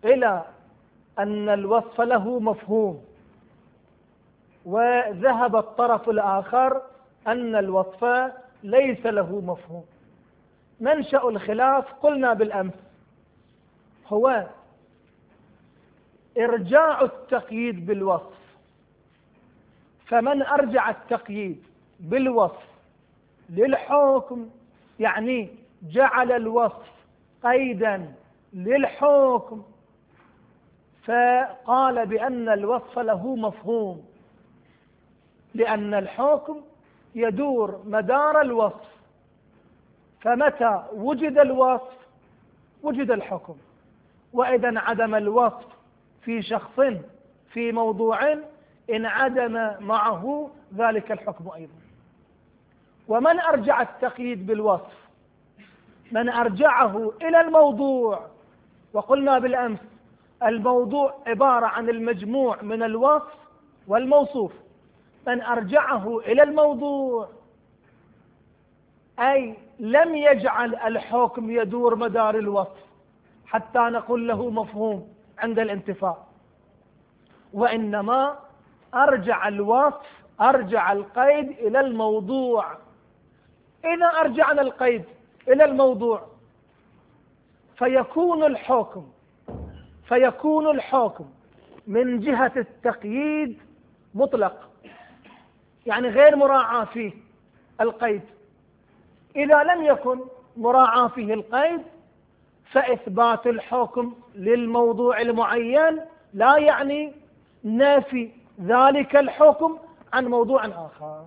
إلى أن الوصف له مفهوم، وذهب الطرف الآخر أن الوصف ليس له مفهوم. منشأ الخلاف قلنا بالأمس هو إرجاع التقييد بالوصف. فمن أرجع التقييد بالوصف للحكم، يعني جعل الوصف قيدا للحكم، فقال بأن الوصف له مفهوم، لأن الحكم يدور مدار الوصف، فمتى وجد الوصف وجد الحكم، وإذا انعدم الوصف في شخص في موضوع انعدم معه ذلك الحكم أيضا. ومن أرجع التقييد بالوصف من أرجعه إلى الموضوع، وقلنا بالأمس الموضوع عبارة عن المجموع من الوصف والموصوف. من أرجعه إلى الموضوع أي لم يجعل الحكم يدور مدار الوصف حتى نقول له مفهوم عند الانتفاء، وإنما أرجع الوصف، أرجع القيد إلى الموضوع. إذا أرجعنا القيد إلى الموضوع فيكون الحكم من جهة التقييد مطلق، يعني غير مراعاة فيه القيد. إذا لم يكن مراعاة فيه القيد فإثبات الحكم للموضوع المعين لا يعني نافي ذلك الحكم عن موضوع آخر.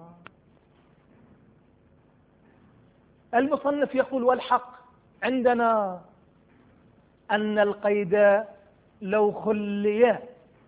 المصنف يقول: والحق عندنا أن القيد لو خلي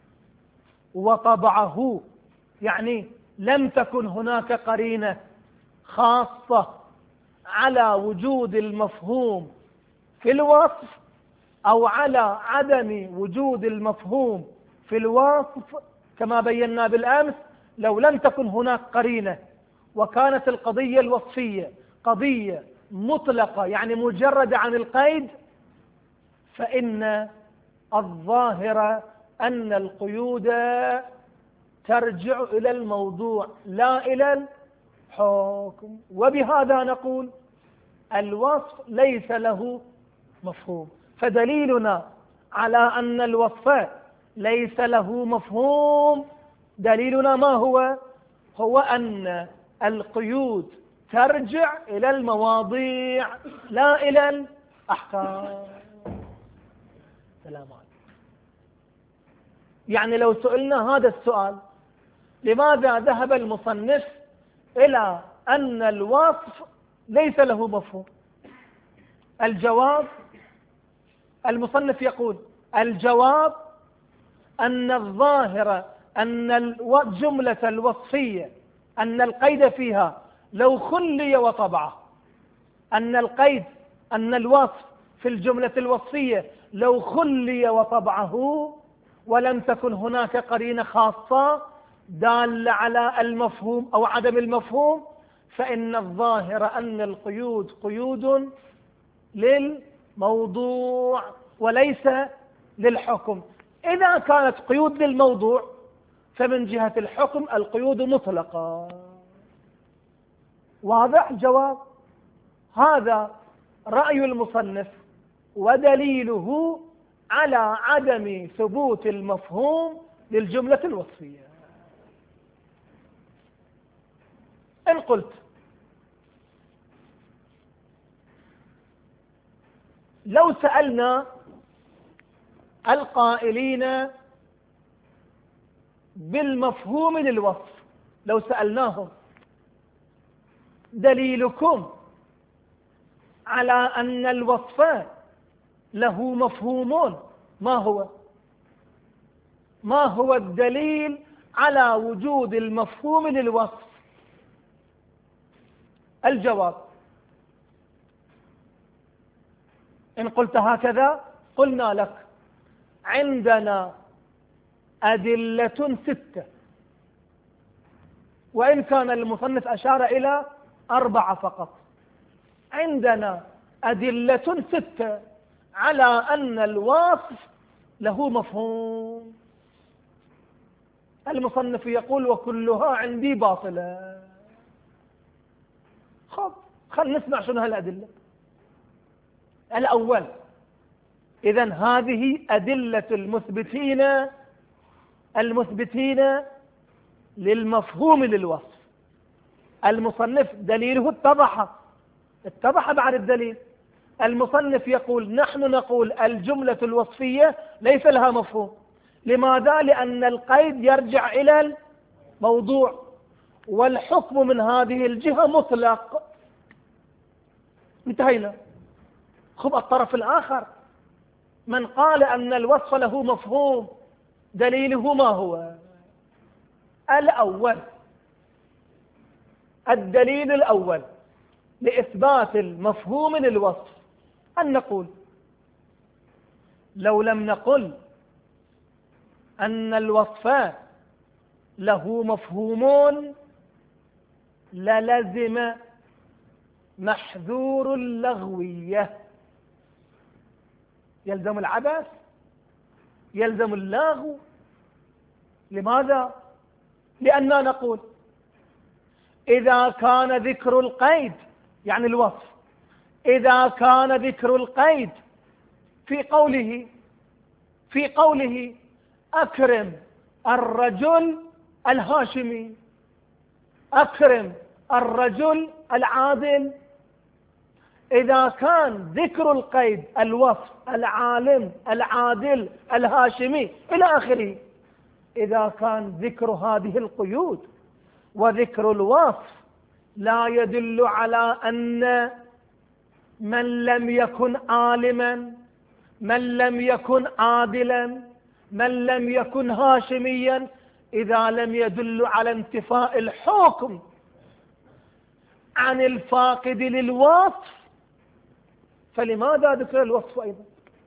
وطبعه، يعني لم تكن هناك قرينة خاصة على وجود المفهوم في الوصف أو على عدم وجود المفهوم في الوصف، كما بينا بالأمس، لو لم تكن هناك قرينة وكانت القضية الوصفية قضية مطلقة يعني مجردة عن القيد، فإن الظاهر أن القيود ترجع إلى الموضوع لا إلى الحكم. وبهذا نقول الوصف ليس له مفهوم. فدليلنا على أن الوصف ليس له مفهوم دليلنا ما هو؟ هو أن القيود ترجع إلى المواضيع لا إلى الأحكام. سلام عليكم. يعني لو سئلنا هذا السؤال: لماذا ذهب المصنف إلى أن الوصف ليس له مفهوم؟ الجواب: المصنف يقول الجواب أن الظاهر أن الجملة الوصفية أن القيد فيها لو خلي وطبعه، أن الوصف في الجملة الوصفية لو خلي وطبعه ولم تكن هناك قرينة خاصة دالة على المفهوم أو عدم المفهوم، فإن الظاهر أن القيود قيود للموضوع وليس للحكم. إذا كانت قيود للموضوع فمن جهة الحكم القيود مطلقة. واضح الجواب؟ هذا رأي المصنف ودليله على عدم ثبوت المفهوم للجملة الوصفية. إن قلت لو سألنا القائلين بالمفهوم للوصف، لو سألناهم دليلكم على أن الوصف له مفهوم ما هو الدليل على وجود المفهوم للوصف؟ الجواب: إن قلت هكذا قلنا لك عندنا أدلة 6، وإن كان المصنف أشار إلى 4 فقط. عندنا أدلة 6 على أن الوصف له مفهوم. المصنف يقول وكلها عندي باطلة. خل نسمع شنو هالأدلة. الأول، إذن هذه أدلة المثبتين للمفهوم للوصف. المصنف دليله اتضح بعد الدليل. المصنف يقول نحن نقول الجملة الوصفية ليس لها مفهوم. لماذا؟ لأن القيد يرجع إلى الموضوع، والحكم من هذه الجهة مطلق. انتهينا. خب الطرف الآخر من قال أن الوصف له مفهوم دليله ما هو؟ الأول، الدليل الأول لإثبات المفهوم للوصف أن نقول لو لم نقل أن الوصف له مفهوم للزم محذور اللغوية. يلزم العبث، يلزم اللغو. لماذا؟ لأننا نقول إذا كان ذكر القيد يعني الوصف، إذا كان ذكر القيد في قوله أكرم الرجل الهاشمي، أكرم الرجل العادل، إذا كان ذكر القيد الوصف العالم العادل الهاشمي إلى آخره، إذا كان ذكر هذه القيود وذكر الوصف لا يدل على أن من لم يكن عالما، من لم يكن عادلا، من لم يكن هاشميا، إذا لم يدل على انتفاء الحكم عن الفاقد للوصف، فلماذا ذكر الوصف أيضا؟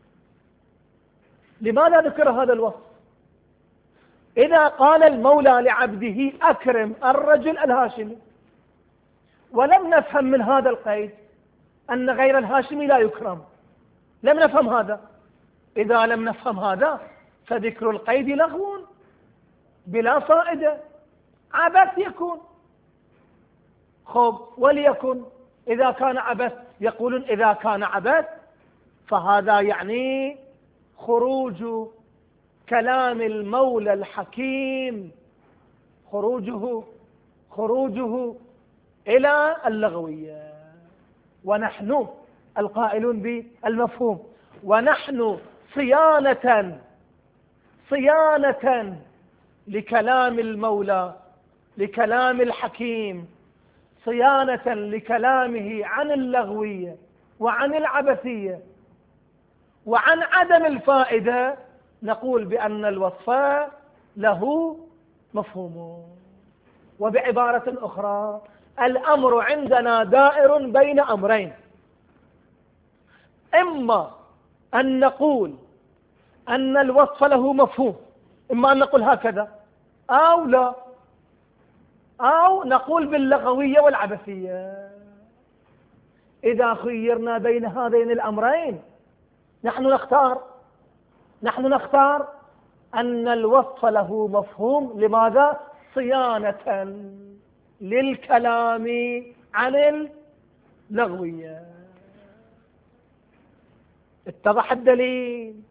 لماذا ذكر هذا الوصف؟ إذا قال المولى لعبده أكرم الرجل الهاشمي، ولم نفهم من هذا القيد أن غير الهاشمي لا يكرم، لم نفهم هذا. إذا لم نفهم هذا فذكر القيد لغو بلا فائدة، عبث يكون. خب وليكن إذا كان عبث، يقولون إذا كان عبث فهذا يعني خروج كلام المولى الحكيم، خروجه إلى اللغوية، ونحن القائلون بالمفهوم، ونحن صيانة لكلام المولى، لكلام الحكيم، صيانة لكلامه عن اللغوية وعن العبثية وعن عدم الفائدة، نقول بأن الوصف له مفهوم. وبعبارة أخرى الأمر عندنا دائر بين أمرين: إما أن نقول أن الوصف له مفهوم، إما أن نقول هكذا أو لا، أو نقول باللغوية والعبثية. إذا خيرنا بين هذين الأمرين نحن نختار أن الوصف له مفهوم. لماذا؟ صيانة للكلام عن اللغوية. اتضح الدليل؟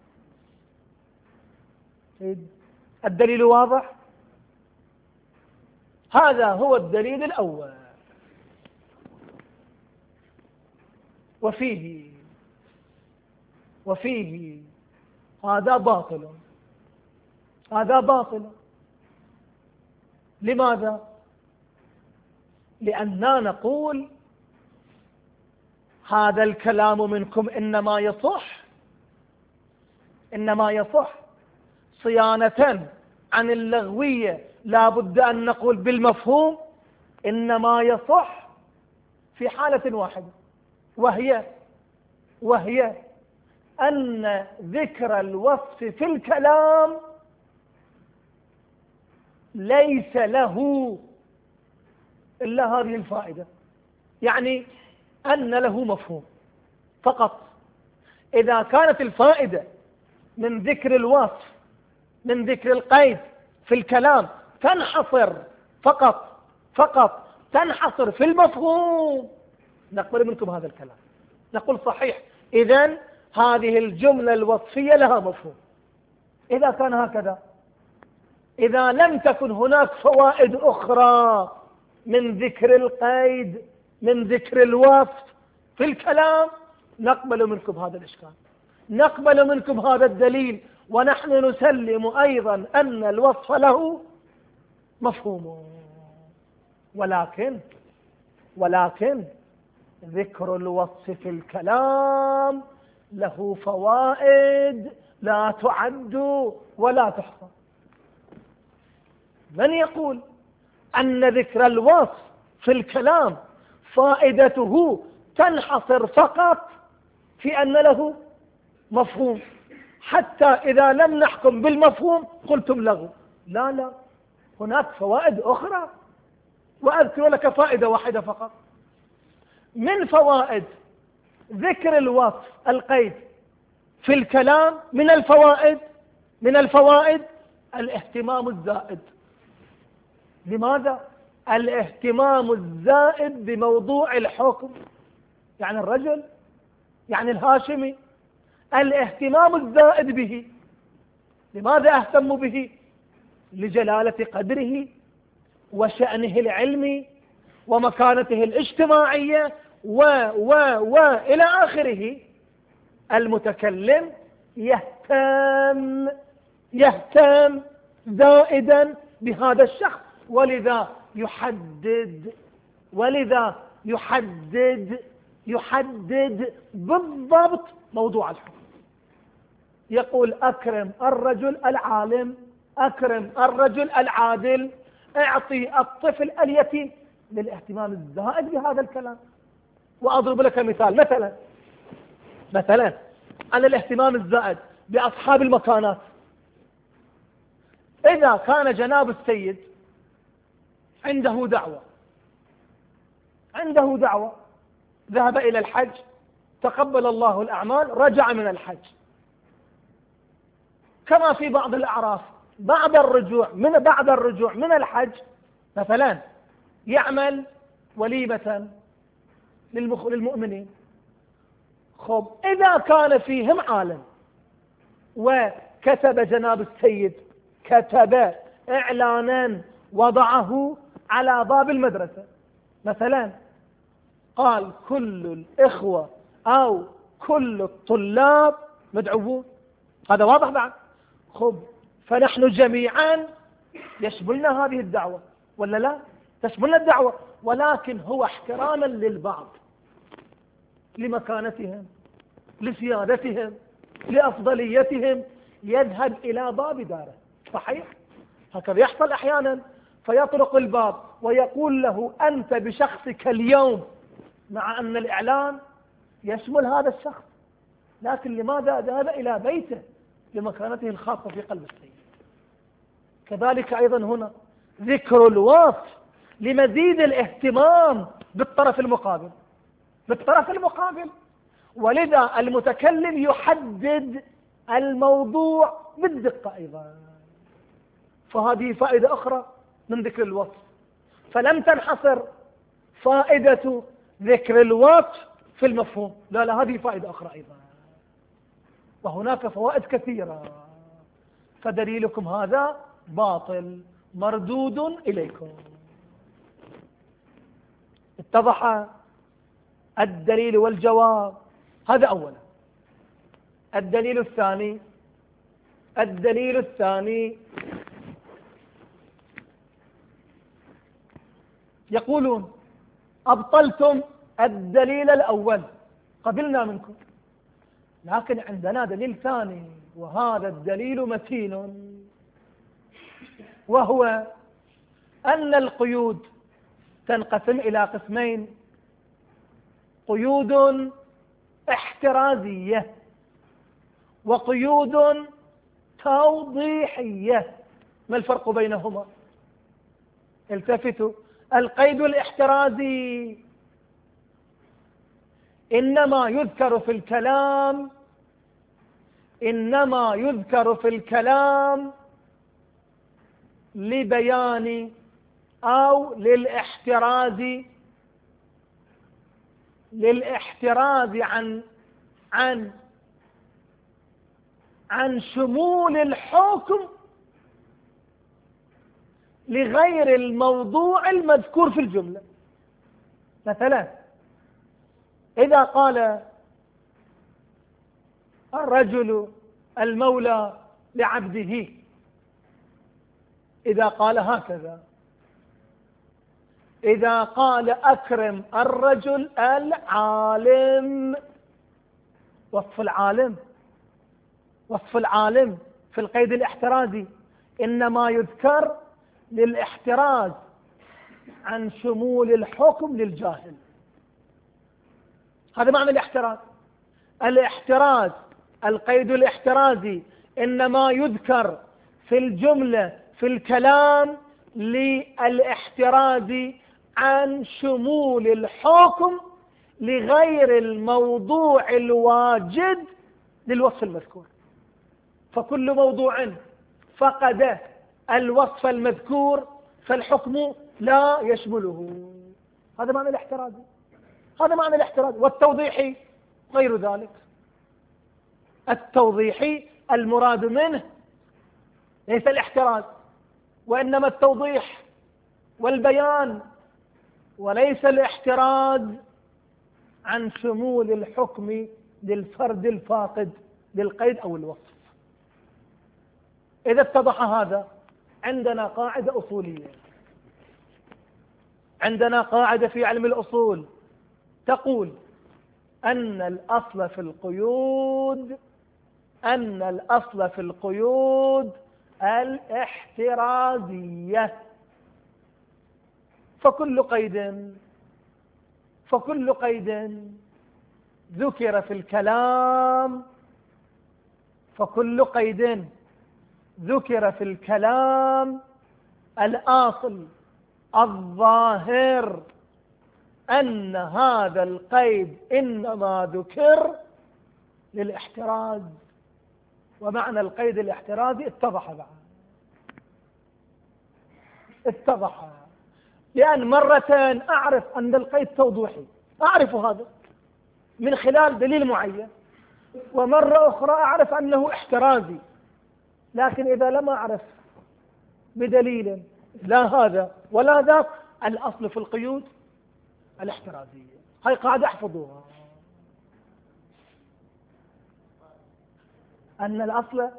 الدليل واضح. هذا هو الدليل الأول. وفيه هذا باطل. لماذا؟ لأننا نقول هذا الكلام منكم إنما يصح صيانة عن اللغوية، لا بد أن نقول بالمفهوم، إنما يصح في حالة واحدة، وهي أن ذكر الوصف في الكلام ليس له إلا هذه الفائدة، يعني أن له مفهوم فقط. إذا كانت الفائدة من ذكر الوصف، من ذكر القيد في الكلام تنحصر فقط تنحصر في المفهوم، نقبل منكم هذا الكلام، نقول صحيح، إذن هذه الجملة الوصفية لها مفهوم. إذا كان هكذا، إذا لم تكن هناك فوائد أخرى من ذكر القيد، من ذكر الوصف في الكلام، نقبل منكم هذا الإشكال، نقبل منكم هذا الدليل، ونحن نسلم أيضا أن الوصف له مفهوم. ولكن ذكر الوصف في الكلام له فوائد لا تعد ولا تحصى. من يقول أن ذكر الوصف في الكلام فائدته تنحصر فقط في أن له مفهوم، حتى إذا لم نحكم بالمفهوم قلتم له؟ لا، هناك فوائد أخرى، وأذكر لك فائدة واحدة فقط من فوائد ذكر الوصف القيد في الكلام. من الفوائد الاهتمام الزائد. لماذا؟ الاهتمام الزائد بموضوع الحكم، يعني الرجل، يعني الهاشمي، الاهتمام الزائد به. لماذا اهتم به؟ لجلالة قدره وشأنه العلمي ومكانته الاجتماعية إلى آخره. المتكلم يهتم زائدا بهذا الشخص، ولذا يحدد بالضبط موضوع الحكم. يقول أكرم الرجل العالم، أكرم الرجل العادل، اعطي الطفل اليتيم، للاهتمام الزائد بهذا الكلام. وأضرب لك مثال، مثلا عن الاهتمام الزائد بأصحاب المكانات. إذا كان جناب السيد عنده دعوة، ذهب إلى الحج، تقبل الله الأعمال، رجع من الحج، كما في بعض الأعراف بعد الرجوع من الحج مثلا يعمل وليمة للمؤمنين. خب، إذا كان فيهم عالم وكتب جناب السيد، كتب إعلانا وضعه على باب المدرسة مثلا، قال كل الإخوة أو كل الطلاب مدعوون، هذا واضح بعد. خب، فنحن جميعا يشملنا هذه الدعوة ولا لا؟ تشملنا الدعوة، ولكن هو احتراما للبعض، لمكانتهم، لسيادتهم، لأفضليتهم، يذهب إلى باب داره. صحيح؟ هكذا يحصل أحيانا، فيطرق الباب ويقول له أنت بشخصك اليوم، مع أن الإعلان يشمل هذا الشخص، لكن لماذا ذهب إلى بيته؟ لمكانته الخاصة في قلب السيد. كذلك أيضا هنا ذكر الوصف لمزيد الاهتمام بالطرف المقابل، ولذا المتكلم يحدد الموضوع بالدقة أيضا. فهذه فائدة أخرى من ذكر الوصف، فلم تنحصر فائدة ذكر الوصف في المفهوم، لا، هذه فائدة أخرى أيضا، وهناك فوائد كثيرة. فدليلكم هذا باطل مردود إليكم. اتضح الدليل والجواب. هذا أولا. الدليل الثاني يقولون أبطلتم الدليل الأول، قبلنا منكم، لكن عندنا دليل ثاني، وهذا الدليل متين، وهو أن القيود تنقسم إلى قسمين: قيود احترازية وقيود توضيحية. ما الفرق بينهما؟ التفتوا. القيد الاحترازي إنما يذكر في الكلام إنما يذكر في الكلام لبيان أو للاحتراز عن شمول الحكم لغير الموضوع المذكور في الجملة. مثلا إذا قال الرجل المولى لعبده، إذا قال هكذا، إذا قال أكرم الرجل العالم، وصف العالم في القيد الاحترازي إنما يذكر للاحتراز عن شمول الحكم للجاهل. هذا معنى الاحتراز. القيد الاحترازي إنما يذكر في الجملة في الكلام للاحتراز عن شمول الحكم لغير الموضوع الواجد للوصف المذكور. فكل موضوع فقد الوصف المذكور فالحكم لا يشمله. هذا معنى الاحتراز. والتوضيحي غير ذلك. التوضيحي المراد منه ليس الاحتراز، وإنما التوضيح والبيان، وليس الاحتراز عن شمول الحكم للفرد الفاقد للقيد أو الوصف. إذا اتضح هذا، عندنا قاعدة أصولية، عندنا قاعدة في علم الأصول تقول أن الأصل في القيود الاحترازية. فكل قيد ذكر في الكلام الأصل الظاهر أن هذا القيد إنما ذكر للاحتراز. ومعنى القيد الاحترازي اتضح، لأن مرتين أعرف أن القيد توضيحي، أعرف هذا من خلال دليل معين، ومرة أخرى أعرف أنه احترازي. لكن إذا لم أعرف بدليل لا هذا ولا ذاك، الأصل في القيود الاحترازية. هاي قاعدة احفظوها، أن الأصل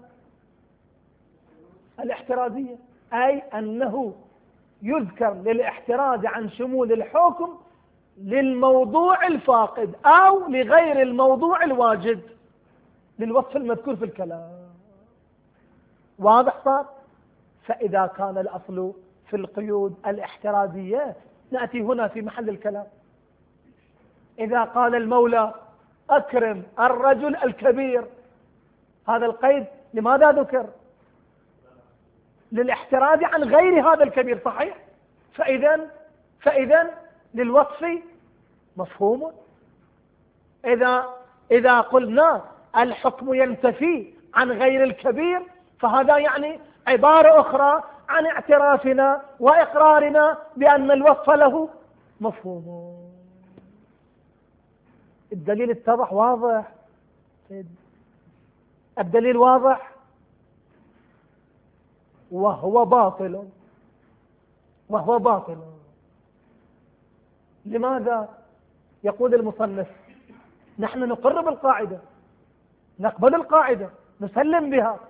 الاحترازية أي أنه يذكر للاحتراز عن شمول الحكم للموضوع الفاقد أو لغير الموضوع الواجد للوصف المذكور في الكلام. واضح صار؟ فإذا كان الأصل في القيود الاحترازية، نأتي هنا في محل الكلام. إذا قال المولى أكرم الرجل الكبير، هذا القيد لماذا ذكر؟ للاحتراز عن غير هذا الكبير، صحيح؟ فإذا للوصف مفهوم. إذا قلنا الحكم ينتفي عن غير الكبير، فهذا يعني عبارة أخرى عن اعترافنا وإقرارنا بأن الوصف له مفهوم. الدليل اتضح، واضح؟ الدليل واضح، وهو باطل. لماذا؟ يقول المصنف نحن نقر بالقاعدة، نقبل القاعدة، نسلم بها،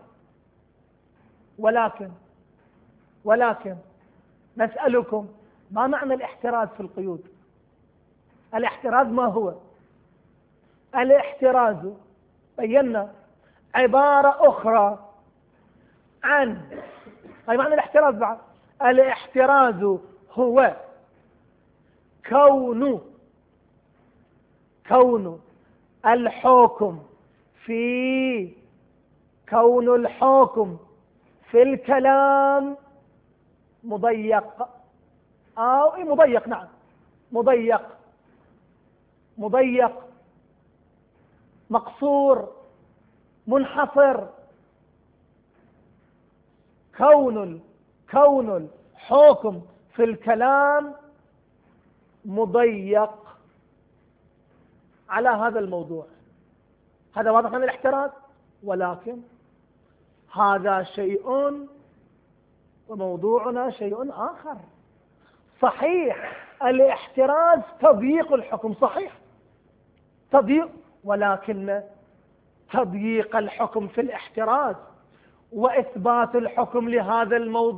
ولكن نسألكم ما معنى الاحتراز في القيود؟ الاحتراز ما هو؟ الاحتراز بينا عبارة أخرى عن معنى الاحتراز بعد. الاحتراز هو كون الحكم في الكلام مضيق، أو مضيق، نعم مضيق، مقصور، منحصر. كون الحكم في الكلام مضيق على هذا الموضوع. هذا واضح من الاحتراز، ولكن هذا شيء وموضوعنا شيء آخر. صحيح الاحتراز تضييق الحكم، صحيح تضييق، ولكن تضييق الحكم في الاحتراز وإثبات الحكم لهذا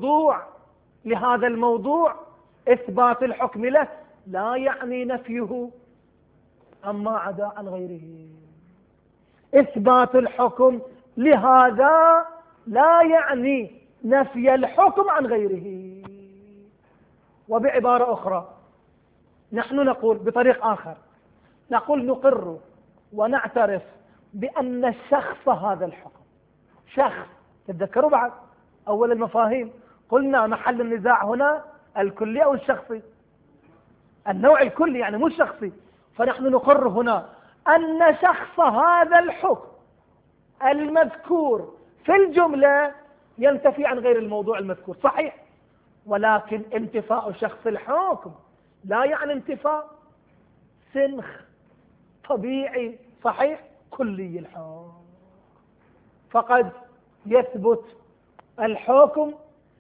الموضوع إثبات الحكم له لا يعني نفيه عما عدا عن غيره. إثبات الحكم لهذا لا يعني نفي الحكم عن غيره. وبعبارة أخرى نحن نقول بطريق آخر، نقول نقر ونعترف بأن الشخص هذا الحكم شخص. تتذكروا بعد أول المفاهيم قلنا محل النزاع هنا الكلي أو الشخصي، النوع الكلي يعني مو الشخصي. فنحن نقر هنا أن شخص هذا الحكم المذكور في الجملة ينتفي عن غير الموضوع المذكور، صحيح، ولكن انتفاء شخص الحكم لا يعني انتفاء سنخ طبيعي، صحيح، كلي الحكم. فقد يثبت الحكم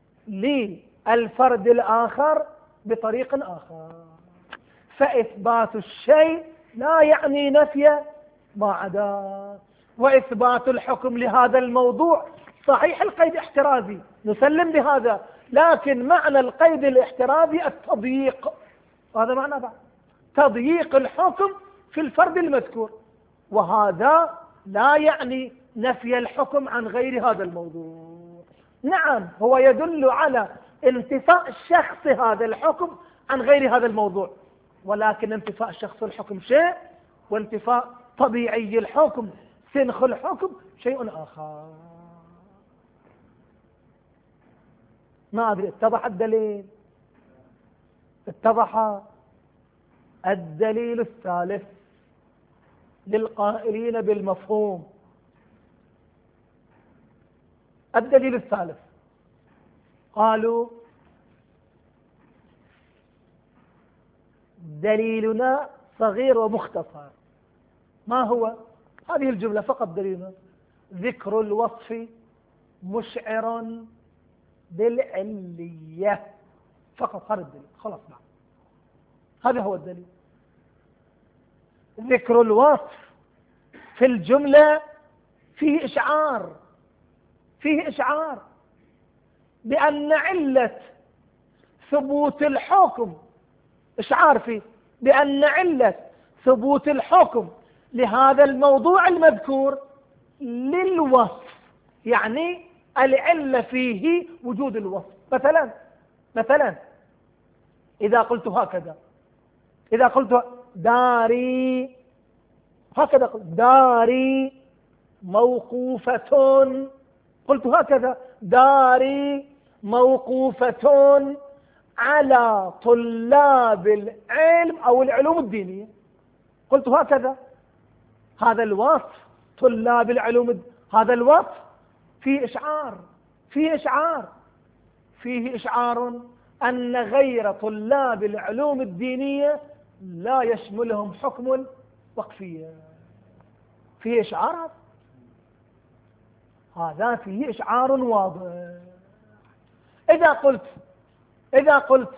للفرد الآخر بطريق آخر. فإثبات الشيء لا يعني نفي ما عداه. وإثبات الحكم لهذا الموضوع صحيح القيد احترازي، نسلم بهذا، لكن معنى القيد الاحترازي التضييق. هذا معنى بعد تضييق الحكم في الفرد المذكور، وهذا لا يعني نفي الحكم عن غير هذا الموضوع. نعم هو يدل على انتفاء شخص هذا الحكم عن غير هذا الموضوع، ولكن انتفاء شخص الحكم شيء، وانتفاء طبيعي الحكم سنخ الحكم شيء آخر. ما أدري اتضح الدليل؟ اتضح. الدليل الثالث للقائلين بالمفهوم. الدليل الثالث قالوا دليلنا صغير ومختصر. ما هو؟ هذه الجملة فقط دليلنا: ذكر الوصف مشعر بالعلية. فقط هذا الدليل، خلاص نعم، هذا هو الدليل. ذكر الوصف في الجملة فيه إشعار بأن علة ثبوت الحكم، إشعار فيه بأن علة ثبوت الحكم لهذا الموضوع المذكور للوصف، يعني العلة فيه وجود الوصف. مثلا إذا قلت هكذا، إذا قلت داري، هكذا قلت داري موقوفة، قلت هكذا داري موقوفة على طلاب العلم أو العلوم الدينية، قلت هكذا. هذا الوصف طلاب العلوم، هذا الوصف فيه إشعار أن غير طلاب العلوم الدينية لا يشملهم حكم الوقفية. فيه إشعار، هذا فيه إشعار واضح. إذا قلت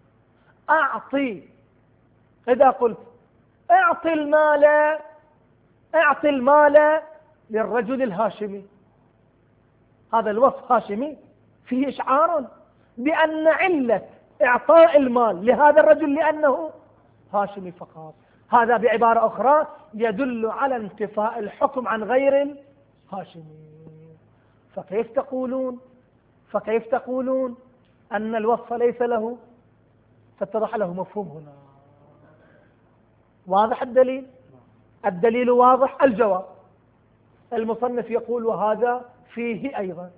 أعطي المال للرجل الهاشمي، هذا الوصف هاشمي، فيه إشعار بأن علة إعطاء المال لهذا الرجل لأنه هاشمي فقط. هذا بعبارة أخرى يدل على انتفاء الحكم عن غير الهاشمي. فكيف تقولون أن الوصف ليس له؟ فاتضح له مفهوم هنا. واضح الدليل؟ الدليل واضح. الجواب: المصنف يقول وهذا فيه أيضا،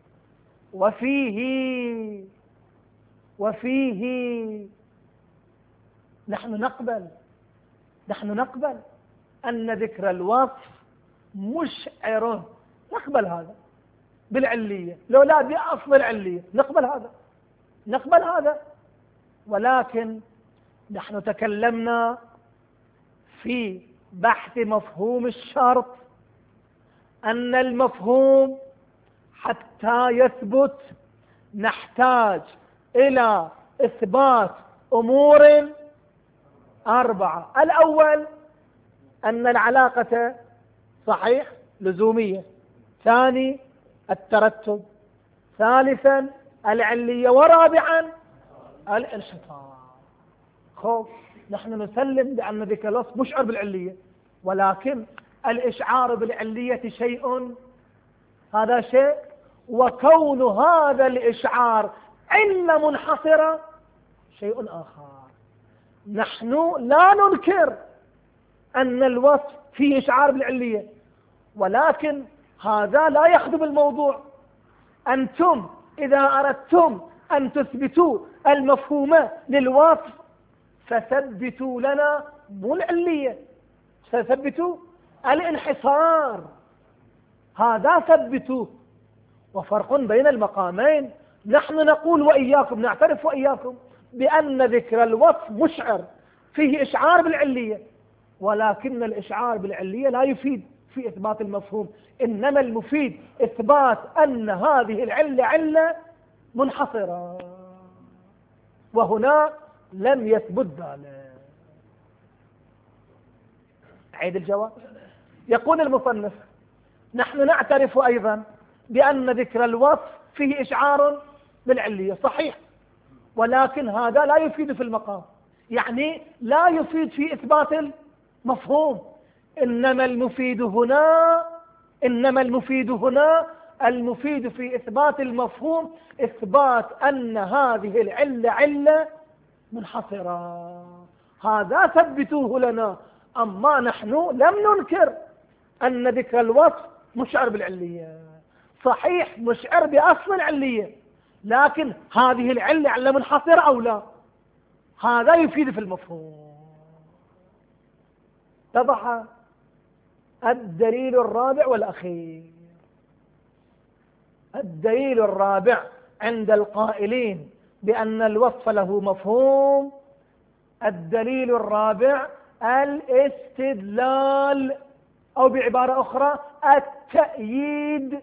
وفيه نحن نقبل أن ذكر الوصف مشعر نقبل هذا بالعلية، لو لا بأصل العلية نقبل هذا. ولكن نحن تكلمنا في بحث مفهوم الشرط أن المفهوم حتى يثبت نحتاج إلى إثبات أمور 4. الأول أن العلاقة صحيح لزومية، ثاني الترتب، ثالثا العلية، ورابعا الانحصار. خوف نحن نسلم بأن ذكر الوصف مشعر بالعلية، ولكن الإشعار بالعلية شيء، هذا شيء، وكون هذا الإشعار علة منحصرة شيء آخر. نحن لا ننكر أن الوصف فيه إشعار بالعلية، ولكن هذا لا يخدم الموضوع. أنتم إذا أردتم أن تثبتوا المفهوم للوصف فثبتوا لنا مو العلية، فثبتوا الانحصار، هذا ثبتوه. وفرق بين المقامين. نحن نقول وإياكم، نعترف وإياكم بأن ذكر الوصف مشعر فيه إشعار بالعلية، ولكن الإشعار بالعلية لا يفيد في إثبات المفهوم، إنما المفيد إثبات أن هذه العلة علة منحصرة، وهنا لم يثبت ذلك. أعيد الجواب. يقول المصنف: نحن نعترف أيضا بأن ذكر الوصف فيه إشعار بالعلية صحيح، ولكن هذا لا يفيد في المقام، يعني لا يفيد في إثبات المفهوم. إنما المفيد هنا المفيد في إثبات المفهوم إثبات أن هذه العلة علة منحصرة، هذا ثبتوه لنا. أما نحن لم ننكر أن ذكر الوصف مشعر بالعلية، صحيح مشعر بأصل العلية، لكن هذه العلة علة منحصرة أو لا، هذا يفيد في المفهوم. اتضح؟ الدليل الرابع والأخير. الدليل الرابع عند القائلين بأن الوصف له مفهوم، الدليل الرابع الاستدلال، أو بعبارة أخرى التأييد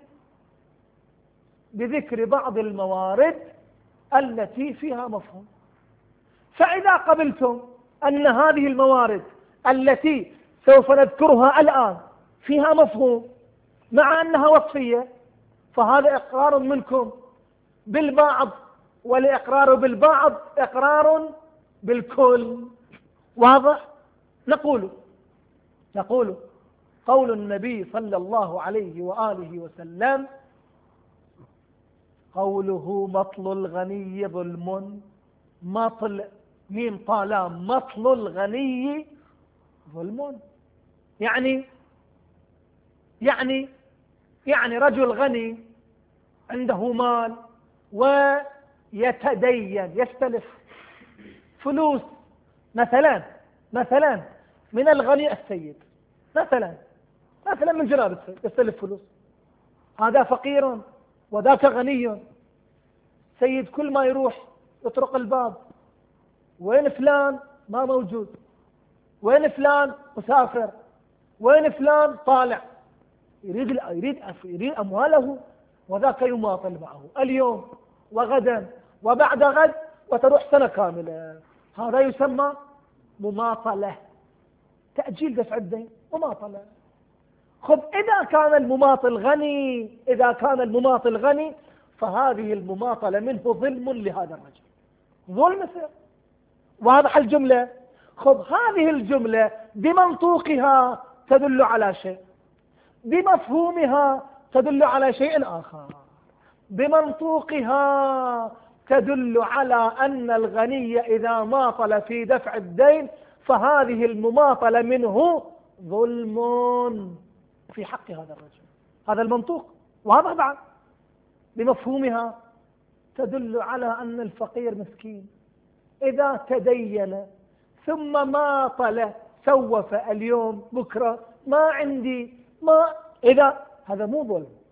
بذكر بعض الموارد التي فيها مفهوم. فإذا قبلتم أن هذه الموارد التي سوف نذكرها الآن فيها مفهوم مع أنها وصفية، فهذا إقرار منكم بالبعض، والإقرار بالبعض إقرار بالكل. واضح؟ نقول قول النبي صلى الله عليه وآله وسلم: قوله مطل الغني ظلم. مطل ميم طالام، مطل الغني ظلم، يعني رجل غني عنده مال ويتدين، يستلف فلوس مثلا من الغني السيد، مثلا من جناب السيد يستلف فلوس، هذا فقير وذاك غني. سيد كل ما يروح يطرق الباب: وين فلان؟ ما موجود. وين فلان؟ مسافر. وين فلان؟ طالع. يريد أمواله، وذاك يماطل معه اليوم وغدا وبعد غد، وتروح سنة كاملة. هذا يسمى مماطلة، تأجيل دفع الدين، مماطلة. خذ إذا كان المماطل غني فهذه المماطلة منه ظلم لهذا الرجل، ظلم سر. واضح الجملة؟ خذ هذه الجملة بمنطوقها تدل على شيء، بمفهومها تدل على شيء آخر. بمنطوقها تدل على أن الغني إذا ماطل في دفع الدين فهذه المماطلة منه ظلم في حق هذا الرجل، هذا المنطوق واضح بعد. بمفهومها تدل على أن الفقير مسكين إذا تدين ثم ماطل، سوف اليوم بكرة، ما عندي، إذا هذا مو ظلم،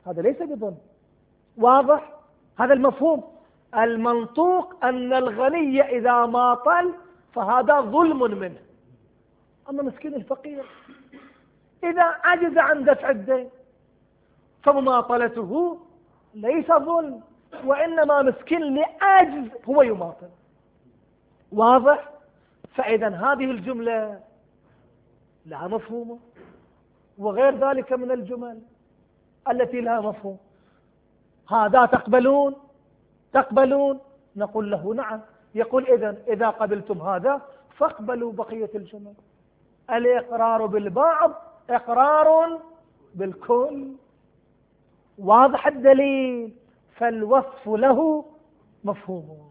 هذا ليس بظلم. واضح هذا المفهوم. المنطوق أن الغني إذا ماطل فهذا ظلم منه. أما مسكين الفقير إذا عجز عن دفع الدين فمماطلته ليس ظلم، وإنما مسكين لعجز هو يماطل. واضح. فإذا هذه الجملة لها مفهوم، وغير ذلك من الجمل التي لها مفهوم. هذا تقبلون؟ نقول له نعم. يقول إذا قبلتم هذا فاقبلوا بقية الجمل. الإقرار بالبعض إقرار بالكل. واضح الدليل. فالوصف له مفهوم.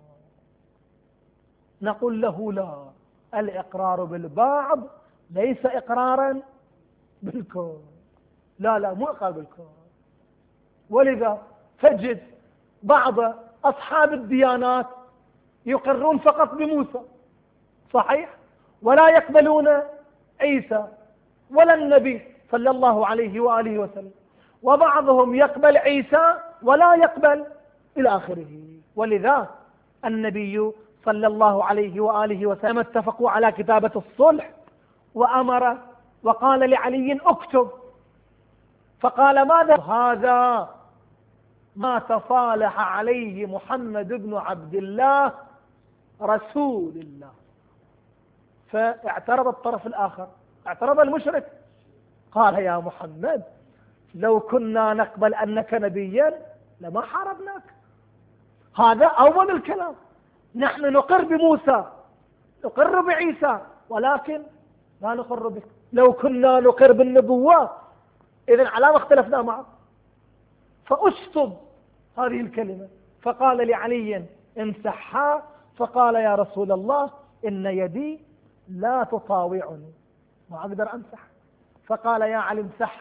نقول له لا، الإقرار بالبعض ليس إقرارا بالكل. لا مو إقرار بالكل. ولذا تجد بعض أصحاب الديانات يقرون فقط بموسى، صحيح، ولا يقبلون عيسى ولا النبي صلى الله عليه وآله وسلم، وبعضهم يقبل عيسى ولا يقبل إلى آخره. ولذا النبي صلى الله عليه وآله وسلم اتفقوا على كتابة الصلح، وأمر وقال لعلي اكتب، فقال ماذا؟ هذا ما تصالح عليه محمد بن عبد الله رسول الله. فاعترض الطرف الآخر، اعترض المشرك، قال يا محمد لو كنا نقبل أنك نبيا لما حاربناك. هذا أول الكلام. نحن نقر بموسى، نقر بعيسى، ولكن لا نقر بك. لو كنا نقر بالنبوة إذن على ما اختلفنا معه. فأشطب هذه الكلمة، فقال لعلي امسحها، فقال يا رسول الله إن يدي لا تطاوعني، ما أقدر أمسح. فقال يا علي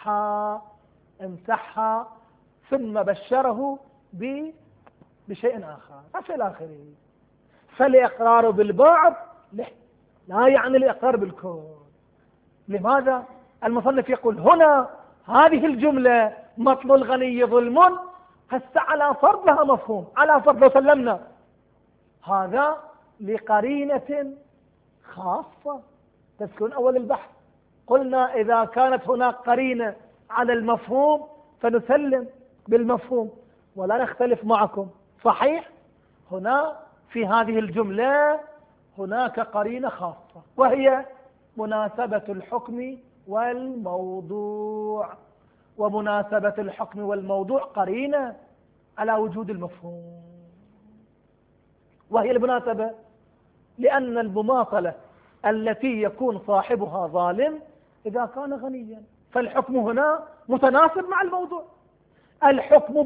امسحها، ثم بشره بشيء آخر في الآخر. فالإقرار بالبعض لا يعني الإقرار بالكل. لماذا؟ المصنف يقول هنا هذه الجملة مطل الغني ظلم، هسه على فرض لها مفهوم، على فرض لو سلمنا هذا لقرينة خاصة تسكن أول البحث. قلنا إذا كانت هناك قرينة على المفهوم فنسلم بالمفهوم ولا نختلف معكم، صحيح. هنا في هذه الجملة هناك قرينة خاصة، وهي مناسبة الحكم والموضوع. ومناسبة الحكم والموضوع قرينة على وجود المفهوم، وهي المناسبة لأن المماطلة التي يكون صاحبها ظالم إذا كان غنيا، فالحكم هنا متناسب مع الموضوع. الحكم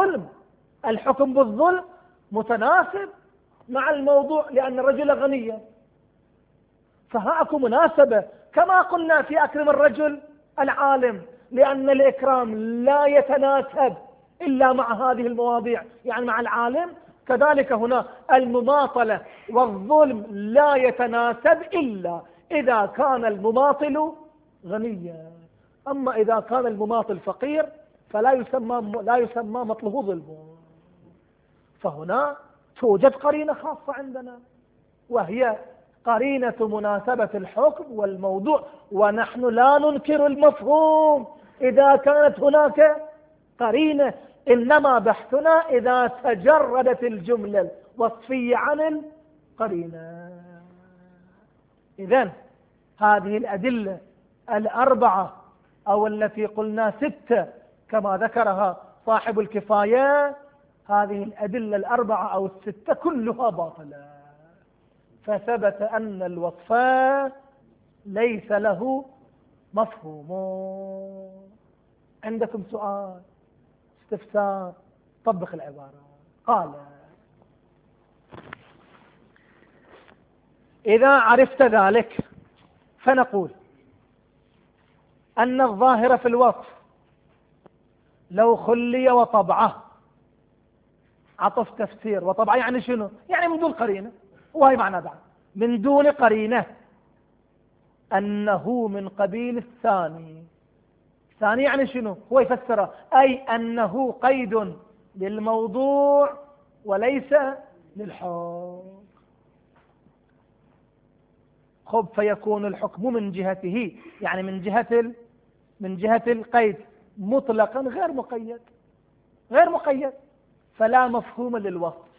بالظلم متناسب مع الموضوع لأن الرجل غنيا، فهاكم مناسبة. كما قلنا في أكرم الرجل العالم، لأن الإكرام لا يتناسب إلا مع هذه المواضيع، يعني مع العالم. كذلك هنا المماطلة والظلم لا يتناسب إلا إذا كان المماطل غنيا. أما إذا كان المماطل فقير فلا يسمى مطله ظلم. فهنا توجد قرينة خاصة عندنا، وهي قرينة مناسبة الحكم والموضوع. ونحن لا ننكر المفهوم إذا كانت هناك قرينة، إنما بحثنا إذا تجردت الجملة الوصفية عن القرينة. إذن هذه الأدلة الأربعة أو التي قلنا 6 كما ذكرها صاحب الكفاية، هذه الأدلة الأربعة أو 6 كلها باطلة. فثبت أن الوصف ليس له مفهوم. عندكم سؤال، استفسار؟ طبق العبارة. قال إذا عرفت ذلك فنقول أن الظاهر في الوصف لو خلي وطبعه، عطف تفسير، وطبعه يعني شنو؟ يعني من دون قرينة، وهي معنى بعد من دون قرينة، أنه من قبيل الثاني. الثاني يعني شنو؟ هو يفسره أي أنه قيد للموضوع وليس للحكم. خب فيكون الحكم من جهته، يعني من جهة القيد مطلقا غير مقيد، فلا مفهوم للوصف.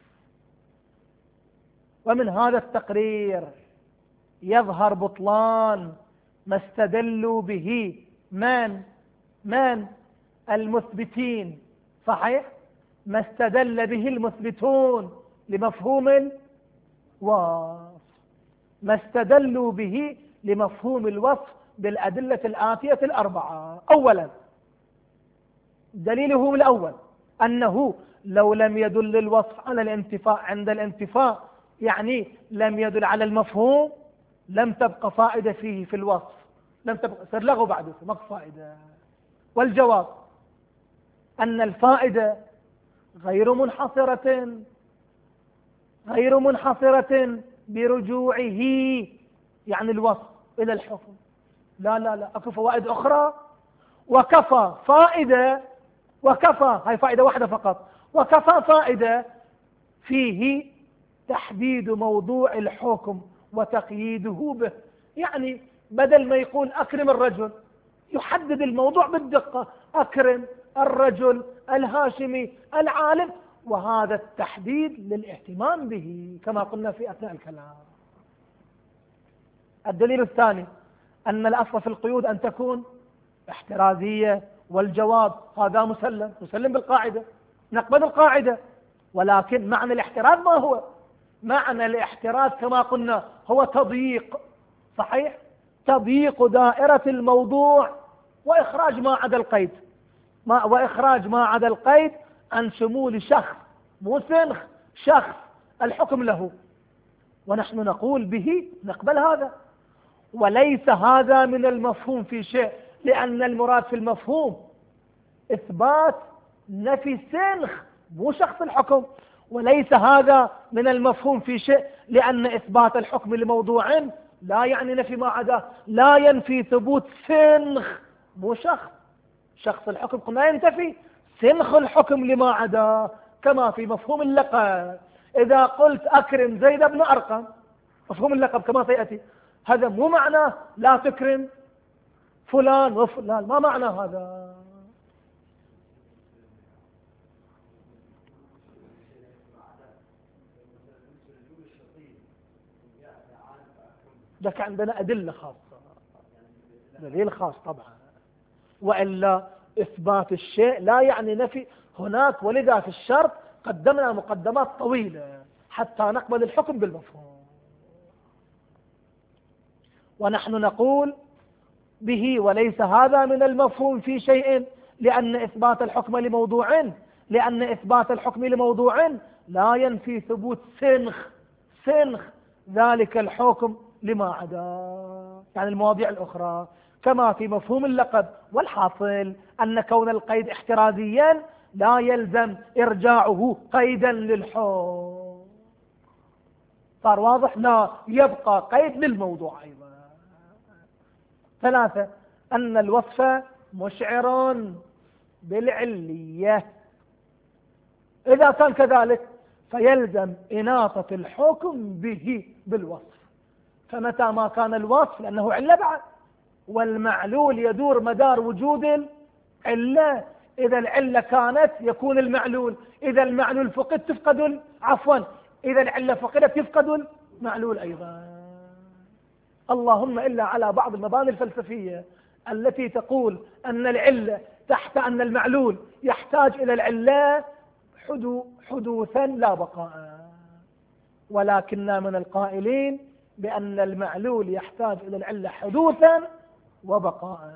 ومن هذا التقرير يظهر بطلان ما استدلوا به من المثبتين، صحيح، ما استدل به المثبتون لمفهوم الوصف، ما استدلوا به لمفهوم الوصف بالأدلة الآتية الأربعة. أولا دليلهم الأول أنه لو لم يدل الوصف على الانتفاء عند الانتفاء، يعني لم يدل على المفهوم، لم تبقى فائدة فيه في الوصف، لم تبقى صار لغو بعده ما فائدة. والجواب أن الفائدة غير منحصرة برجوعه، يعني الوصف، إلى الحكم. لا أكو فوائد أخرى. وكفى فائدة، هاي فائدة واحدة فقط، وكفى فائدة فيه تحديد موضوع الحكم وتقييده به. يعني بدل ما يقول أكرم الرجل، يحدد الموضوع بالدقة، أكرم الرجل الهاشمي العالم، وهذا التحديد للاهتمام به كما قلنا في أثناء الكلام. الدليل الثاني أن الأصل في القيود أن تكون احترازية، والجواب هذا مسلم بالقاعدة، نقبل القاعدة. ولكن معنى الاحتراز ما هو؟ معنى الاحتراز كما قلنا هو تضييق، صحيح، تضييق دائرة الموضوع وإخراج ما عدا القيد، وإخراج ما عدا القيد عن شمول شخص، مو سنخ، شخص الحكم له. ونحن نقول به نقبل هذا، وليس هذا من المفهوم في شيء، لأن المراد في المفهوم إثبات نفي سنخ مو شخص الحكم. وليس هذا من المفهوم في شيء، لأن إثبات الحكم لموضوع لا يعني نفي ما عداه، لا ينفي ثبوت سنخ مو شخص الحكم قلنا ينتفي سنخ الحكم لما عداه، كما في مفهوم اللقب. إذا قلت أكرم زيد بن أرقم، مفهوم اللقب كما سيأتي، هذا مو معناه لا تكرم فلان وفلان، ما معنى هذا؟ لك عندنا أدلة خاصة، دليل خاص طبعا، وإلا إثبات الشيء لا يعني نفي هناك. ولذا في الشرط قدمنا مقدمات طويلة حتى نقبل الحكم بالمفهوم. ونحن نقول به وليس هذا من المفهوم في شيء، لأن إثبات الحكم لموضوع لا ينفي ثبوت سنخ ذلك الحكم لما عدا، يعني المواضيع الأخرى، كما في مفهوم اللقب. والحاصل أن كون القيد احترازيا لا يلزم إرجاعه قيدا للحكم. صار واضح؟ لا، يبقى قيد للموضوع أيضا. ثلاثة أن الوصف مشعر بالعلية. إذا كان كذلك فيلزم إناطة الحكم به بالوصف. فمتى ما كان الوصف لأنه علة بعد، والمعلول يدور مدار وجود العلة، إذا العلة كانت يكون المعلول، إذا المعلول فقد تفقد إذا العلة فقدت يفقد المعلول أيضا. اللهم إلا على بعض المباني الفلسفية التي تقول أن العلة تحت أن المعلول يحتاج إلى العلة حدوثا لا بقاء، ولكننا من القائلين بأن المعلول يحتاج إلى العلة حدوثا وبقاء.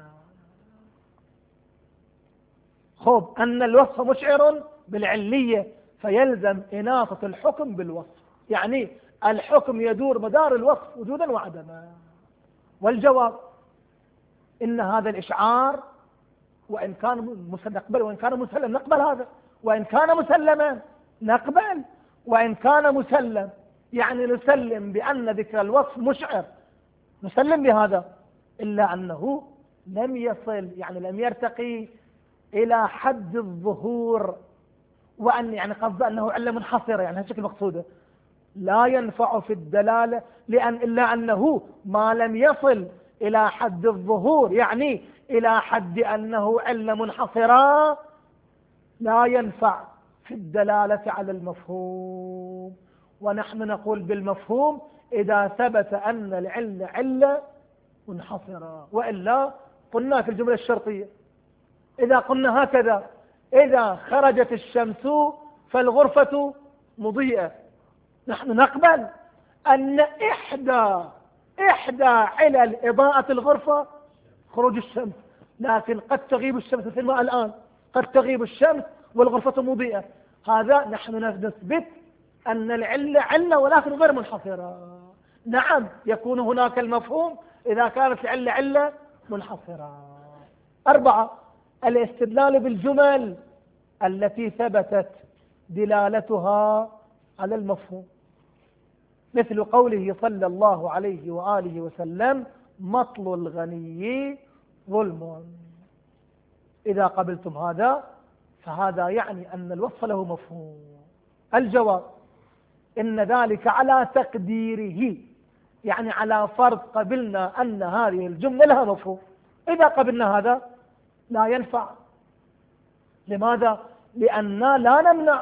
خب أن الوصف مشعر بالعلية فيلزم إناطة الحكم بالوصف، يعني الحكم يدور مدار الوصف وجودا وعدما. والجواب إن هذا الإشعار وإن كان نقبل، وإن كان مسلم نقبل هذا، وإن كان مسلما نقبل، وإن كان مسلم يعني نسلم بأن ذكر الوصف مشعر، نسلم بهذا، إلا أنه لم يصل يعني لم يرتقي إلى حد الظهور، وأن يعني قصد أنه علة منحصرة، يعني هالشكل مقصوده لا ينفع في الدلالة، إلا أنه ما لم يصل إلى حد الظهور يعني إلى حد أنه علة منحصرة لا ينفع في الدلالة على المفهوم. ونحن نقول بالمفهوم إذا ثبت أن العلة علة منحصرة، وإلا قلنا في الجملة الشرطية إذا قلنا هكذا: إذا خرجت الشمس فالغرفة مضيئة، نحن نقبل أن إحدى علل إضاءة الغرفة خروج الشمس، لكن قد تغيب الشمس مثل ما الآن قد تغيب الشمس والغرفة مضيئة. هذا نحن نثبت أن العلة علة ولكن غير منحصرة. نعم يكون هناك المفهوم إذا كانت العلة علة منحصرة. 4 الاستدلال بالجمل التي ثبتت دلالتها على المفهوم، مثل قوله صلى الله عليه وآله وسلم: مطل الغني ظلم. إذا قبلتم هذا فهذا يعني أن الوصف له مفهوم. الجواب: إن ذلك على تقديره، يعني على فرض قبلنا أن هذه الجملة لها مفهوم. إذا قبلنا هذا لا ينفع. لماذا؟ لأننا لا نمنع،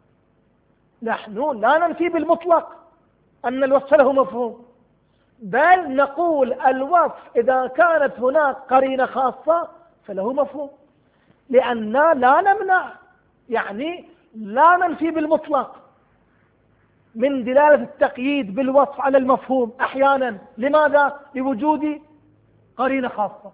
نحن لا ننفي بالمطلق أن الوصف له مفهوم، بل نقول الوصف إذا كانت هناك قرينة خاصة فله مفهوم، لأننا لا نمنع يعني لا ننفي بالمطلق من دلالة التقييد بالوصف على المفهوم أحيانا. لماذا؟ لوجود قرينة خاصة.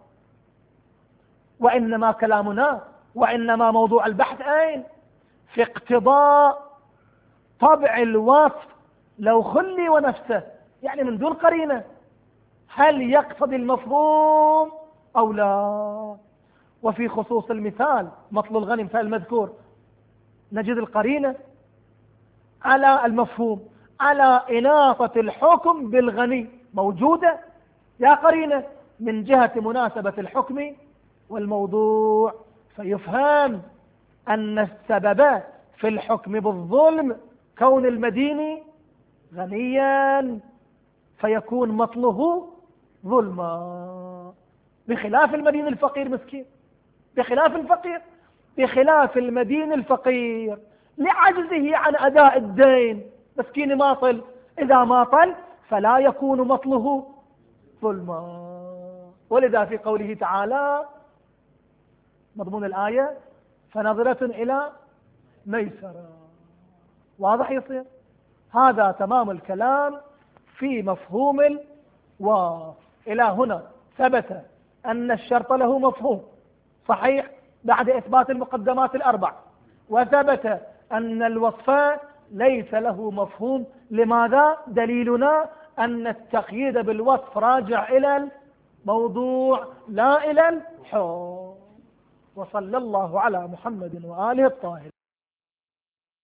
وإنما كلامنا وإنما موضوع البحث أين؟ في اقتضاء طبع الوصف لو خلي ونفسه، يعني من دون قرينة، هل يقتضي المفهوم أو لا؟ وفي خصوص المثال مطل الغني مثال المذكور نجد القرينة على المفهوم، على إناطة الحكم بالغني موجودة يا قرينة من جهة مناسبة الحكم والموضوع، فيفهم أن السبب في الحكم بالظلم كون المدين غنيا فيكون مطله ظلما، بخلاف المدين الفقير مسكين، بخلاف الفقير، بخلاف المدين الفقير لعجزه عن أداء الدين مسكين ماطل، إذا ماطل فلا يكون مطله ظلما. ولذا في قوله تعالى مضمون الآية: فنظرة إلى ميسرة. واضح يصير؟ هذا تمام الكلام في مفهوم إلى هنا ثبت أن الشرط له مفهوم صحيح بعد إثبات المقدمات الأربع، وثبت أن الوصف ليس له مفهوم. لماذا؟ دليلنا أن التقييد بالوصف راجع إلى الموضوع لا إلى الحكم. وصلى الله على محمد وآله الطاهرين.